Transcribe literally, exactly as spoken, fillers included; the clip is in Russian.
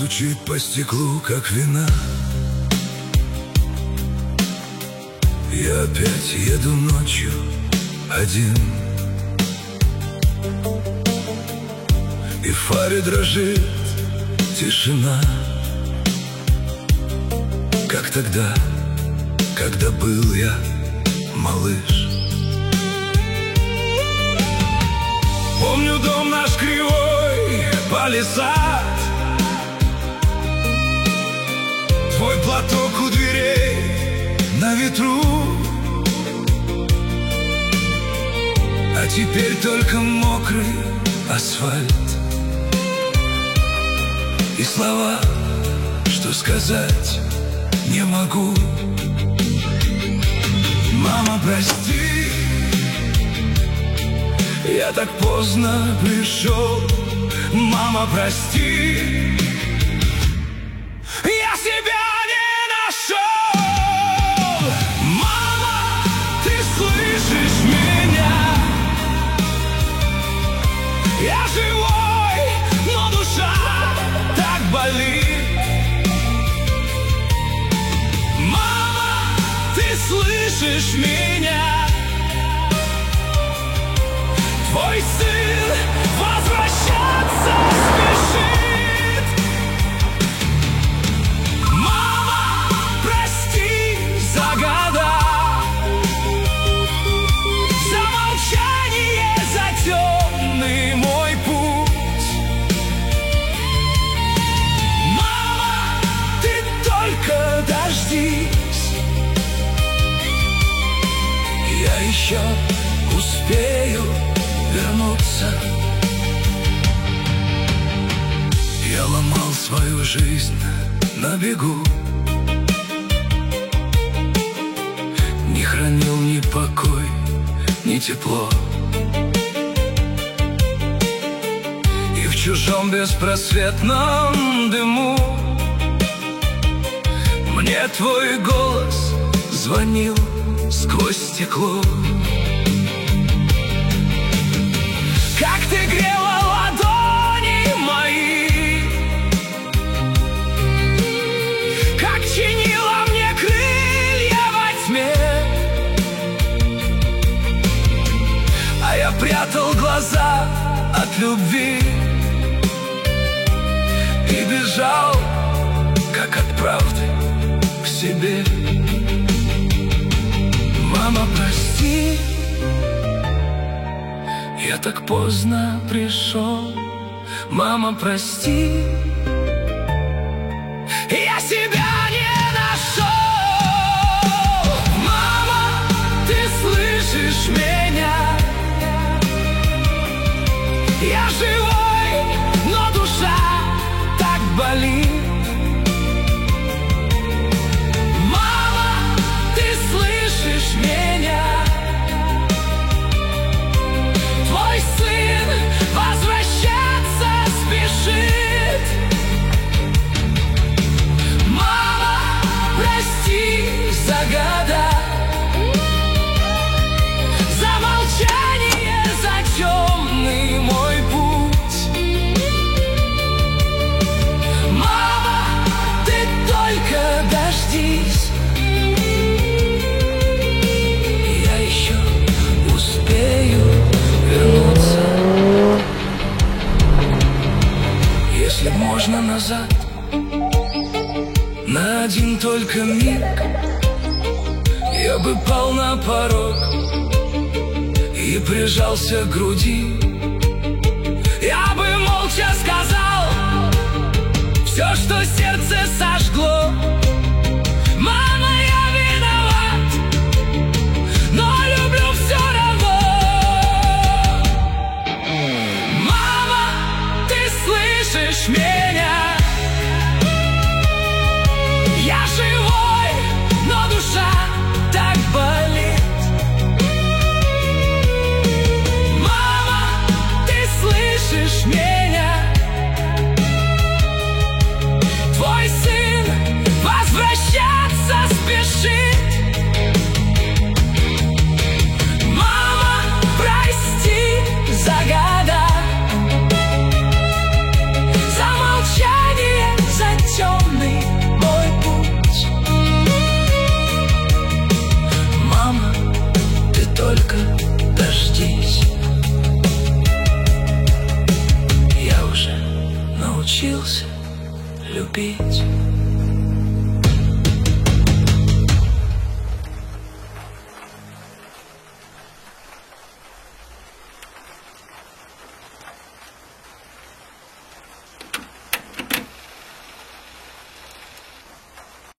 стучит по стеклу, как вина. Я опять еду ночью один, и в фаре дрожит тишина. Как тогда, когда был я малыш. Помню дом наш кривой, палисад, твой платок у дверей на ветру. А теперь только мокрый асфальт и слова, что сказать не могу. Мама, прости, я так поздно пришел. Мама, прости, я себя не нашел. Мама, ты слышишь меня? Я живой, но душа так болит. Мама, ты слышишь меня? Твой сын возвращаться спешит. Мама, прости за года, за молчание, за темный мой путь. Мама, ты только дождись, я еще успею вернуться. Я ломал свою жизнь на бегу, не хранил ни покой, ни тепло. И в чужом беспросветном дыму мне твой голос звонил сквозь стекло. Как ты грела ладони мои, как чинила мне крылья во тьме. А я прятал глаза от любви и бежал, как от правды, к себе. Мама, прости, я так поздно пришел. Мама, прости, я себя не нашел. Мама, ты слышишь меня? Я живой, но душа так болит. Мама, ты слышишь меня? Твой сын возвращаться спешит. Мама, прости за года, за молчание, за темный мой путь. Мама, ты только дождись, я еще успею вернуться. Если можно назад, на один только миг, я бы пал на порог и прижался к груди. Я бы молча сказал все, что сердце сожгло. Мама, я виноват, но люблю все равно. Мама, ты слышишь меня? Я живой, но душа так болит. Мама, ты слышишь меня? Твой сын возвращается любить.